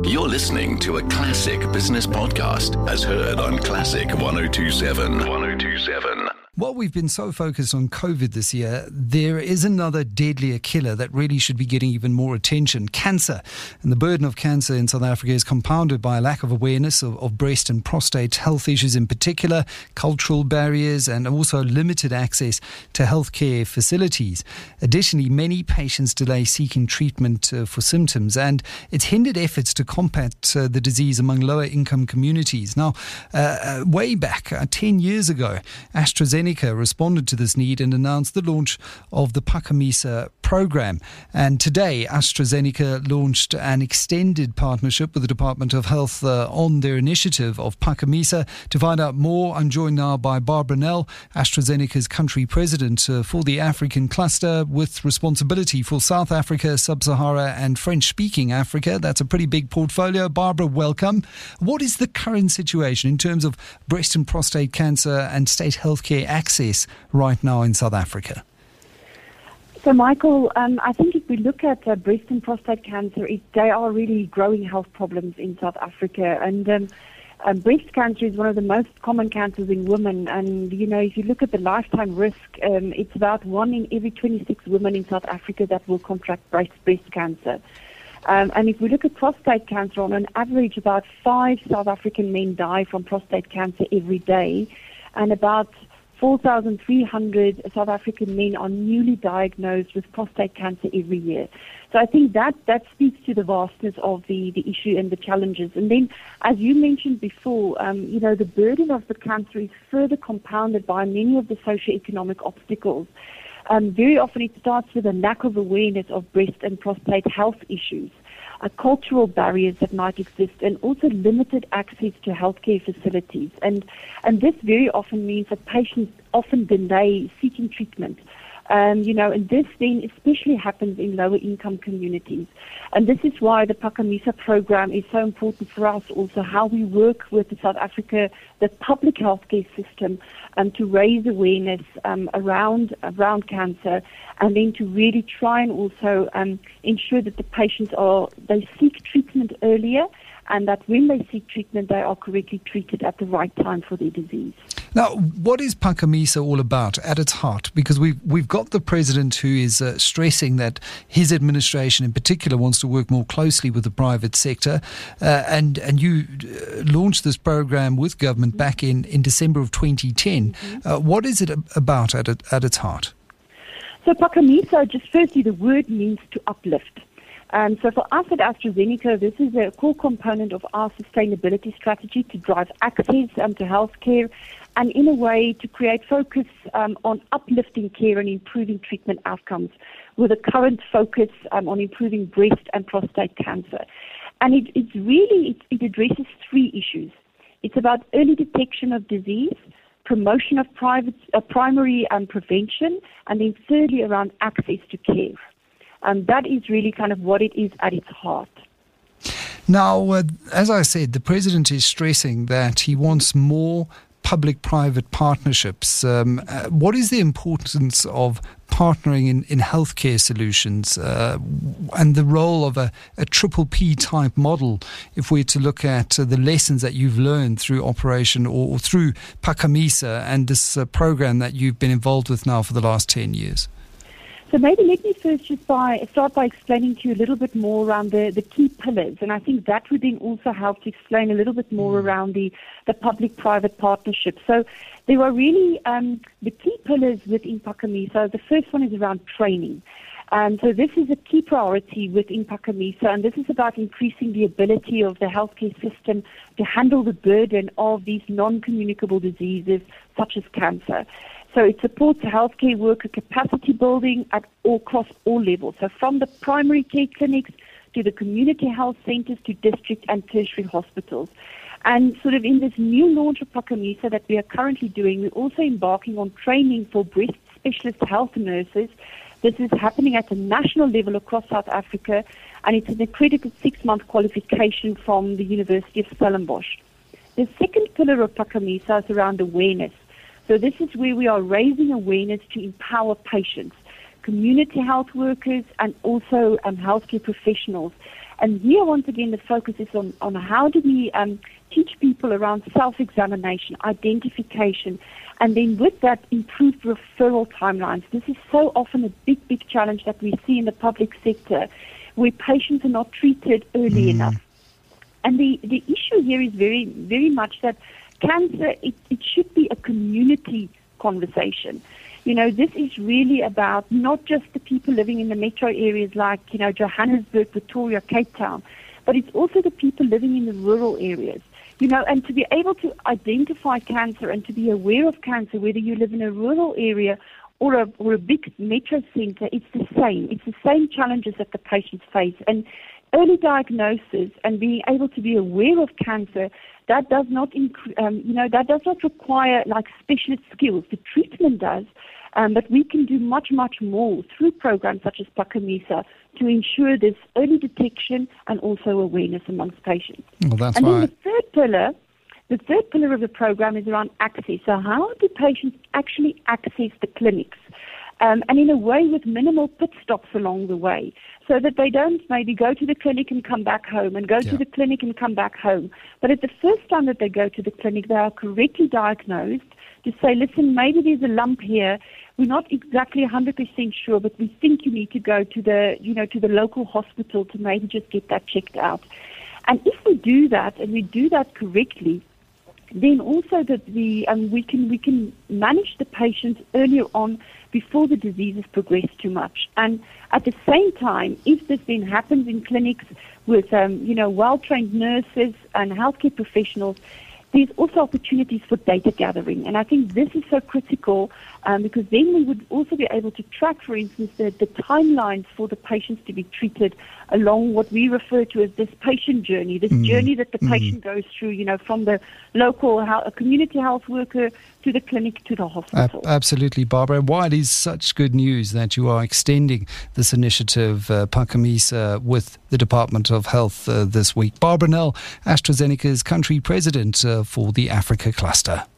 You're listening to a classic business podcast as heard on Classic 102.7. 102.7. While we've been so focused on COVID this year, there is another deadlier killer that really should be getting even more attention: cancer. And the burden of cancer in South Africa is compounded by a lack of awareness of breast and prostate health issues in particular, cultural barriers, and also limited access to healthcare facilities. Additionally, many patients delay seeking treatment for symptoms, and it's hindered efforts to combat the disease among lower income communities. Now, way back 10 years ago, AstraZeneca responded to this need and announced the launch of the Phakamisa program. And today, AstraZeneca launched an extended partnership with the Department of Health on their initiative of Phakamisa. To find out more, I'm joined now by Barbara Nel, AstraZeneca's country president for the African cluster with responsibility for South Africa, Sub-Sahara and French-speaking Africa. That's a pretty big portfolio. Barbara, welcome. What is the current situation in terms of breast and prostate cancer and state healthcare access right now in South Africa? So, Michael, I think if we look at breast and prostate cancer, they are really growing health problems in South Africa. And breast cancer is one of the most common cancers in women. And, you know, if you look at the lifetime risk, it's about 1 in every 26 women in South Africa that will contract breast cancer. And if we look at prostate cancer, on an average, about 5 South African men die from prostate cancer every day. And about 4,300 South African men are newly diagnosed with prostate cancer every year. So I think that speaks to the vastness of the issue and the challenges. And then, as you mentioned before, you know, the burden of the cancer is further compounded by many of the socioeconomic obstacles. Very often it starts with a lack of awareness of breast and prostate health issues, cultural barriers that might exist, and also limited access to healthcare facilities. And this very often means that patients often delay seeking treatment. You know, and this then especially happens in lower income communities. And this is why the Phakamisa program is so important for us, also how we work with South Africa, the public healthcare system, to raise awareness around cancer, and then to really try and also ensure that the patients they seek treatment earlier, and that when they seek treatment, they are correctly treated at the right time for their disease. Now, what is Phakamisa all about at its heart? Because we've got the president who is stressing that his administration in particular wants to work more closely with the private sector, and you launched this program with government back in December of 2010. What is it about at its heart? So Phakamisa, just firstly, the word means to uplift. So for us at AstraZeneca, this is a core component of our sustainability strategy to drive access to healthcare, and in a way to create focus on uplifting care and improving treatment outcomes, with a current focus on improving breast and prostate cancer. And it addresses 3 issues. It's about early detection of disease, promotion of primary prevention, and then thirdly around access to care. That is really kind of what it is at its heart. Now, as I said, the president is stressing that he wants more public-private partnerships. What is the importance of partnering in healthcare solutions and the role of a triple P type model, if we're to look at the lessons that you've learned through Operation or through Phakamisa and this program that you've been involved with now for the last 10 years? So maybe let me first just start by explaining to you a little bit more around the key pillars, and I think that would then also help to explain a little bit more around the public-private partnership. So there are really the key pillars within Phakamisa. The first one is around training. So this is a key priority within Phakamisa, and this is about increasing the ability of the healthcare system to handle the burden of these non-communicable diseases such as cancer. So it supports healthcare worker capacity building across all levels. So from the primary care clinics to the community health centers to district and tertiary hospitals. And sort of in this new launch of Phakamisa that we are currently doing, we're also embarking on training for breast specialist health nurses. This is happening at a national level across South Africa, and it's an accredited 6-month qualification from the University of Stellenbosch. The second pillar of Phakamisa is around awareness. So this is where we are raising awareness to empower patients, community health workers, and also healthcare professionals. And here, once again, the focus is on how do we teach people around self-examination, identification, and then with that, improved referral timelines. This is so often a big, big challenge that we see in the public sector, where patients are not treated early enough. And the issue here is very, very much that cancer, it should be a community conversation. You know, this is really about not just the people living in the metro areas like, you know, Johannesburg, Pretoria, Cape Town, but it's also the people living in the rural areas. You know, and to be able to identify cancer and to be aware of cancer, whether you live in a rural area or a big metro center, it's the same. It's the same challenges that the patients face. And early diagnosis and being able to be aware of cancer, that does not, that does not require like specialist skills. The treatment does, but we can do much, much more through programs such as Phakamisa to ensure this early detection and also awareness amongst patients. Well, that's and why. Then the third pillar of the program is around access. So how do patients actually access the clinics? And in a way with minimal pit stops along the way, so that they don't maybe go to the clinic and come back home and go to the clinic and come back home. But at the first time that they go to the clinic, they are correctly diagnosed to say, listen, maybe there's a lump here. We're not exactly 100% sure, but we think you need to go to the local hospital to maybe just get that checked out. And if we do that and we do that correctly, then also that we can manage the patient earlier on before the disease has progressed too much. And at the same time, if this then happens in clinics with well-trained nurses and healthcare professionals, there's also opportunities for data gathering. And I think this is so critical because then we would also be able to track, for instance, the timelines for the patients to be treated along what we refer to as this patient journey, this journey that the patient goes through, from the local community health worker to the clinic to the hospital. Absolutely, Barbara. Why it is such good news that you are extending this initiative, Phakamisa, with the Department of Health this week. Barbara Nel, AstraZeneca's country president for the Africa cluster.